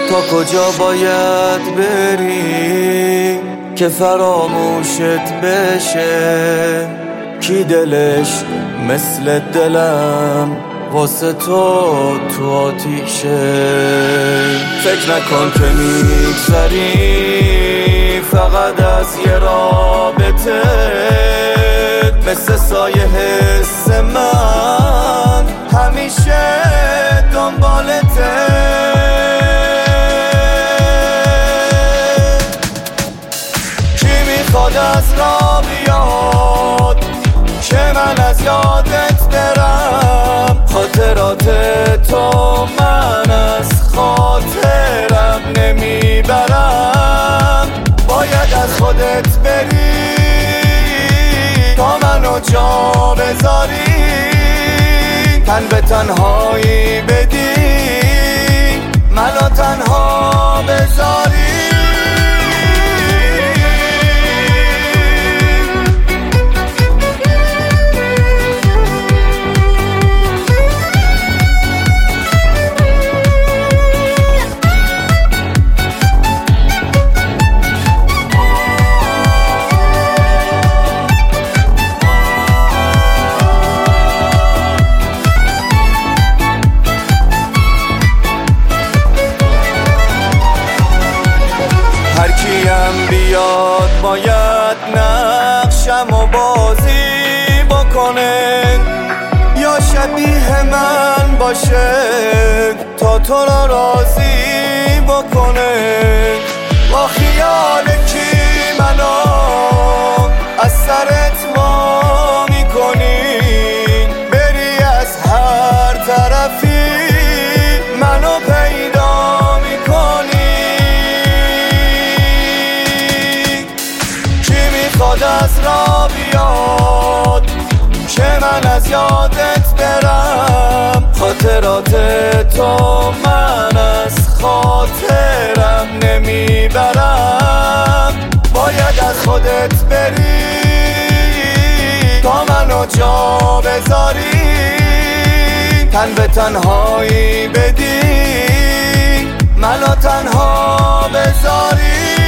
تا کجا باید بری که فراموشت بشه؟ کی دلش مثل دلم واسه تو آتیشه؟ فکر نکن که میگذری فقط از یه رابطه، مثل سایه حس من همیشه دنبالته. کی میخواد از راه بیاد که من از یادت برم؟ خاطرات تو من از خاطرم نمیبرم. باید از خودت بری تا منو جا بذاری، تن به تنهایی بدی منو تنها بذاری. هرکیم بیاد باید نقشم و بازی بکنه، یا شبیه من باشه تا تو را راضی بکنه. با خیال کی منو از سرت وا میکنی؟ بری از هر طرفی منو پیدا میکنی. میخواد از راه بیاد که من از یادت برم؟ خاطرات تو من از خاطرم نمیبرم. باید از خودت بری تا منو جا بذاری، تن به تنهایی بدی منو تنها بذاری.